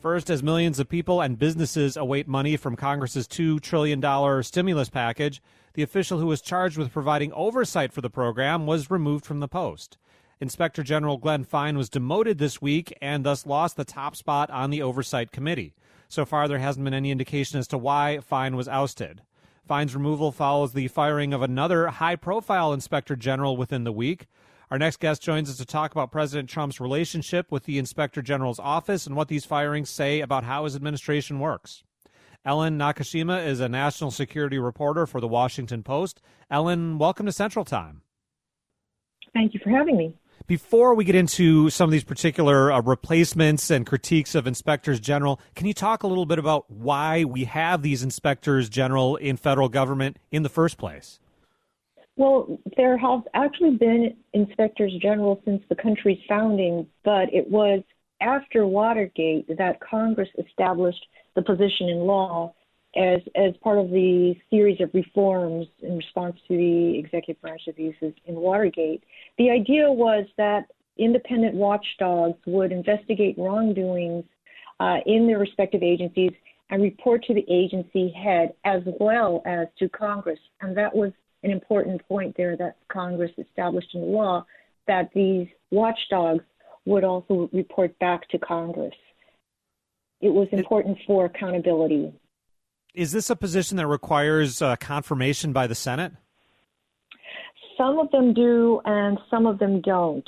First, as millions of people and businesses await money from Congress's $2 trillion stimulus package, the official who was charged with providing oversight for the program was removed from the post. Inspector General Glenn Fine was demoted this week and thus lost the top spot on the Oversight Committee. So far, there hasn't been any indication as to why Fine was ousted. Fine's removal follows the firing of another high-profile Inspector General within the week. Our next guest joins us to talk about President Trump's relationship with the Inspector General's office and what these firings say about how his administration works. Ellen Nakashima is a national security reporter for The Washington Post. Ellen, welcome to Central Time. Thank you for having me. Before we get into some of these particular replacements and critiques of inspectors general, can you talk a little bit about why we have these inspectors general in federal government in the first place? Well, there have actually been inspectors general since the country's founding, but it was after Watergate that Congress established the position in law as part of the series of reforms in response to the executive branch abuses in Watergate. The idea was that independent watchdogs would investigate wrongdoings in their respective agencies and report to the agency head as well as to Congress. And that was an important point there that Congress established in the law, that these watchdogs would also report back to Congress. It was important for accountability. Is this a position that requires confirmation by the Senate? Some of them do, and some of them don't.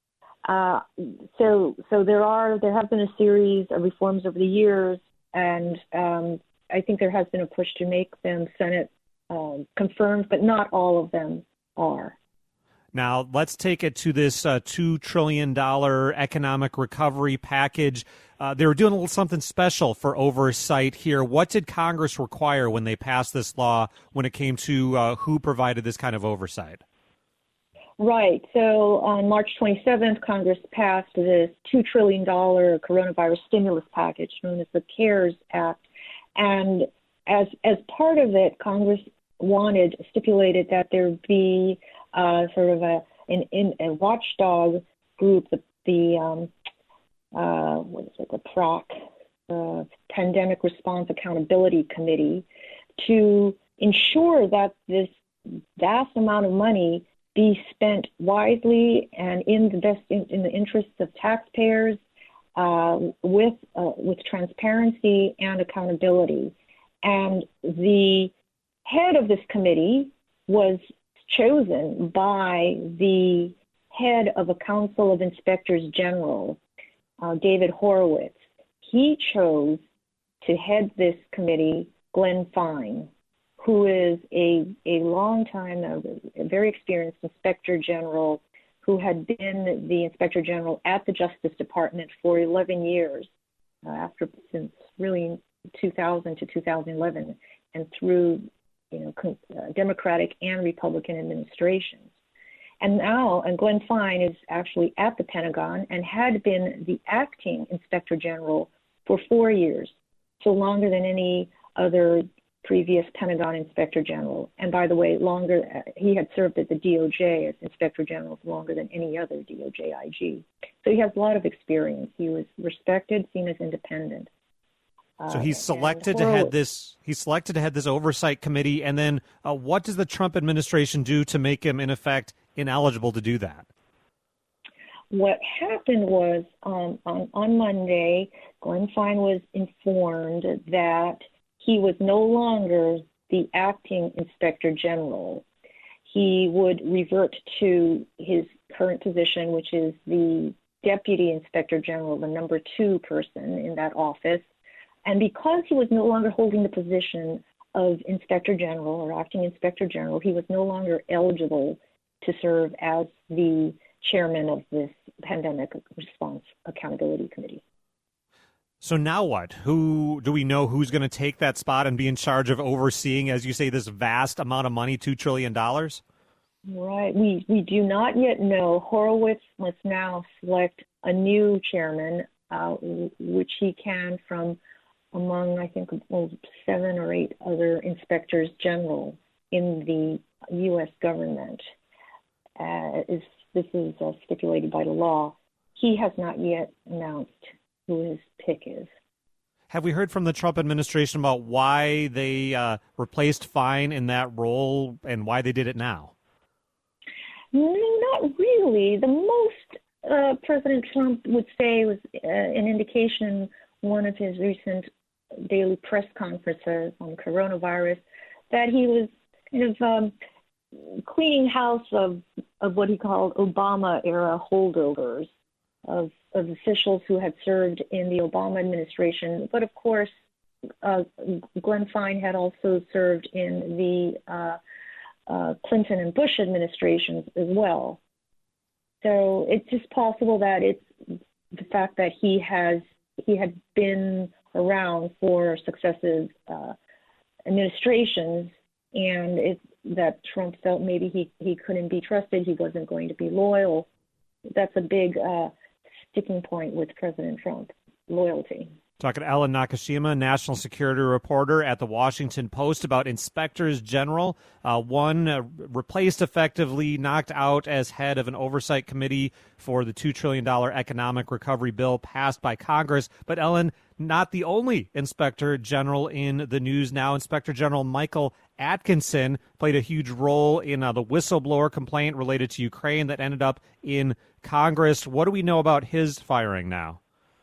So there have been a series of reforms over the years, and I think there has been a push to make them Senate confirmed, but not all of them are. Now, let's take it to this $2 trillion economic recovery package. They were doing a little something special for oversight here. What did Congress require when they passed this law when it came to who provided this kind of oversight? Right. So on March 27th, Congress passed this $2 trillion coronavirus stimulus package known as the CARES Act. And as part of it, Congress stipulated that there be sort of a watchdog group, the PRAC, Pandemic Response Accountability Committee, to ensure that this vast amount of money be spent wisely and in the interests of taxpayers, with transparency and accountability. And the head of this committee was chosen by the head of a council of inspectors general, David Horowitz. He chose to head this committee Glenn Fine, who is a long-time, a very experienced inspector general who had been the inspector general at the Justice Department for 11 years, since really 2000 to 2011, and through Democratic and Republican administrations. And Glenn Fine is actually at the Pentagon and had been the acting inspector general for 4 years, so longer than any other previous Pentagon inspector general. And by the way, he had served at the DOJ as inspector general longer than any other DOJ IG. So he has a lot of experience. He was respected, seen as independent. So he's selected to head this. He's selected to head this oversight committee. And then, what does the Trump administration do to make him, in effect, ineligible to do that? What happened was on Monday, Glenn Fine was informed that he was no longer the acting inspector general. He would revert to his current position, which is the deputy inspector general, the number 2 person in that office. And because he was no longer holding the position of inspector general or acting inspector general, he was no longer eligible to serve as the chairman of this Pandemic Response Accountability Committee. So now what? Do we know who's going to take that spot and be in charge of overseeing, as you say, this vast amount of money, $2 trillion? Right. We do not yet know. Horowitz must now select a new chairman, which he can from among, I think, 7 or 8 other inspectors general in the U.S. government. This is stipulated by the law. He has not yet announced who his pick is. Have we heard from the Trump administration about why they replaced Fine in that role and why they did it now? No, not really. The most President Trump would say was an indication in one of his recent daily press conferences on coronavirus that he was kind of cleaning house of what he called Obama-era holdovers, of officials who had served in the Obama administration. But of course, Glenn Fine had also served in the Clinton and Bush administrations as well. So it's just possible that it's the fact that he had been around for successive administrations, and it's that Trump felt maybe he couldn't be trusted, he wasn't going to be loyal. That's a big sticking point with President Trump, loyalty. Talking to Ellen Nakashima, national security reporter at the Washington Post, about inspectors general. One replaced, effectively knocked out as head of an oversight committee for the $2 trillion economic recovery bill passed by Congress. But Ellen, not the only inspector general in the news now. Inspector General Michael Atkinson played a huge role in the whistleblower complaint related to Ukraine that ended up in Congress. What do we know about his firing now?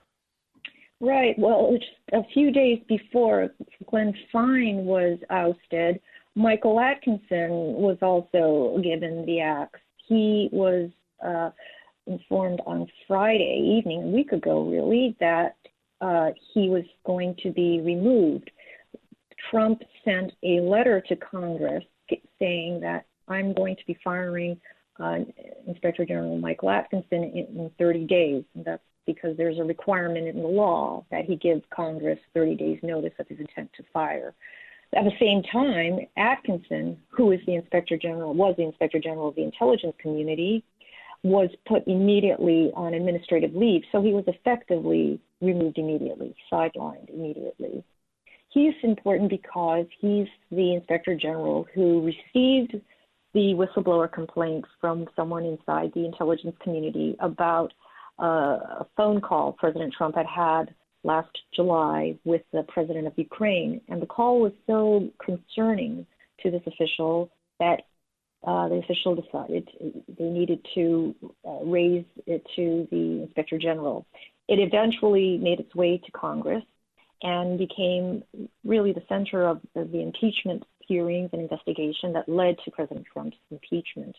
Right. Well, just a few days before Glenn Fine was ousted, Michael Atkinson was also given the axe. He was informed on Friday evening, a week ago really, that he was going to be removed. Trump sent a letter to Congress saying that I'm going to be firing Inspector General Michael Atkinson in 30 days. And that's because there's a requirement in the law that he give Congress 30 days notice of his intent to fire. At the same time, Atkinson, who is was the Inspector General of the intelligence community, was put immediately on administrative leave. So he was effectively removed immediately, sidelined immediately. He's important because he's the Inspector General who received the whistleblower complaint from someone inside the intelligence community about a phone call President Trump had last July with the president of Ukraine. And the call was so concerning to this official that the official decided they needed to raise it to the Inspector General. It eventually made its way to Congress and became really the center of the impeachment hearings and investigation that led to President Trump's impeachment.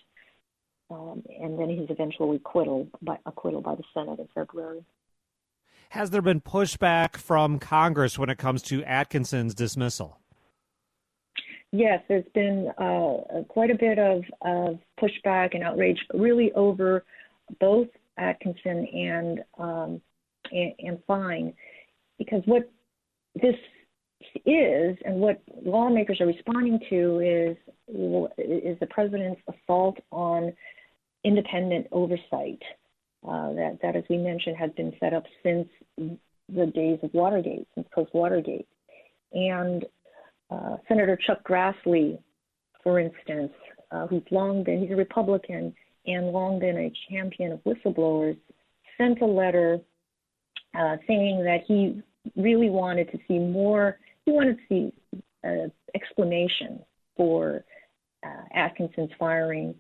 And then his eventual acquittal by the Senate in February. Has there been pushback from Congress when it comes to Atkinson's dismissal? Yes, there's been quite a bit of pushback and outrage, really over both Atkinson and Fine, because what this is and what lawmakers are responding to is the president's assault on independent oversight that, as we mentioned, has been set up since the days of Watergate, since post-Watergate. And Senator Chuck Grassley, for instance, he's a Republican and long been a champion of whistleblowers, sent a letter saying that he really wanted to see explanation for Atkinson's firing,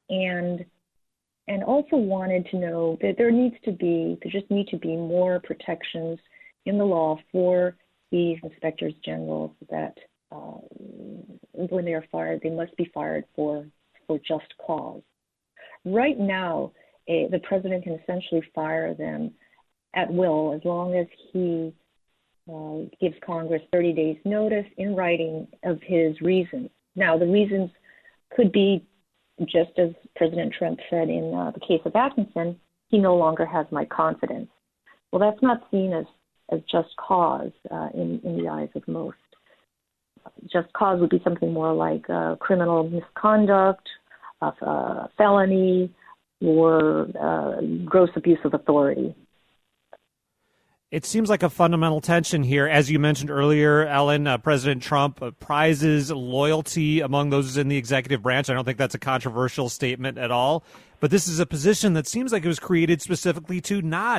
and also wanted to know that there just need to be more protections in the law for these inspectors general, that when they are fired, they must be fired for just cause. Right now, the president can essentially fire them at will as long as he gives Congress 30 days notice in writing of his reasons. Now, the reasons could be, just as President Trump said in the case of Atkinson, he no longer has my confidence. Well, that's not seen as just cause in the eyes of most. Just cause would be something more like criminal misconduct, felony, or gross abuse of authority. It seems like a fundamental tension here. As you mentioned earlier, Ellen, President Trump prizes loyalty among those in the executive branch. I don't think that's a controversial statement at all. But this is a position that seems like it was created specifically to not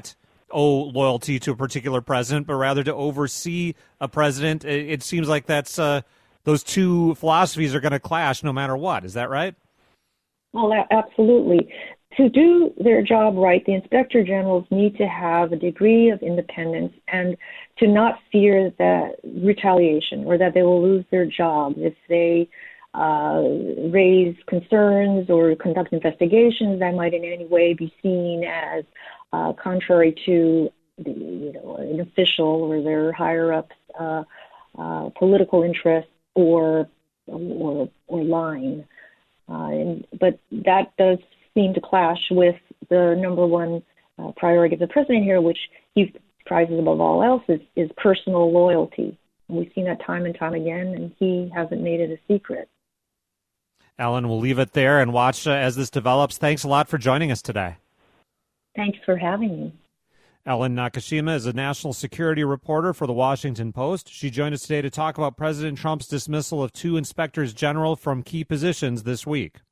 owe loyalty to a particular president, but rather to oversee a president. It seems like that's those two philosophies are going to clash no matter what. Is that right? Well, absolutely. To do their job right, the inspector generals need to have a degree of independence and to not fear that retaliation or that they will lose their job if they raise concerns or conduct investigations that might in any way be seen as contrary to an official or their higher ups political interest or line. But that does seem to clash with the number one priority of the president here, which he prizes above all else, is personal loyalty. And we've seen that time and time again, and he hasn't made it a secret. Ellen, we'll leave it there and watch as this develops. Thanks a lot for joining us today. Thanks for having me. Ellen Nakashima is a national security reporter for The Washington Post. She joined us today to talk about President Trump's dismissal of two inspectors general from key positions this week.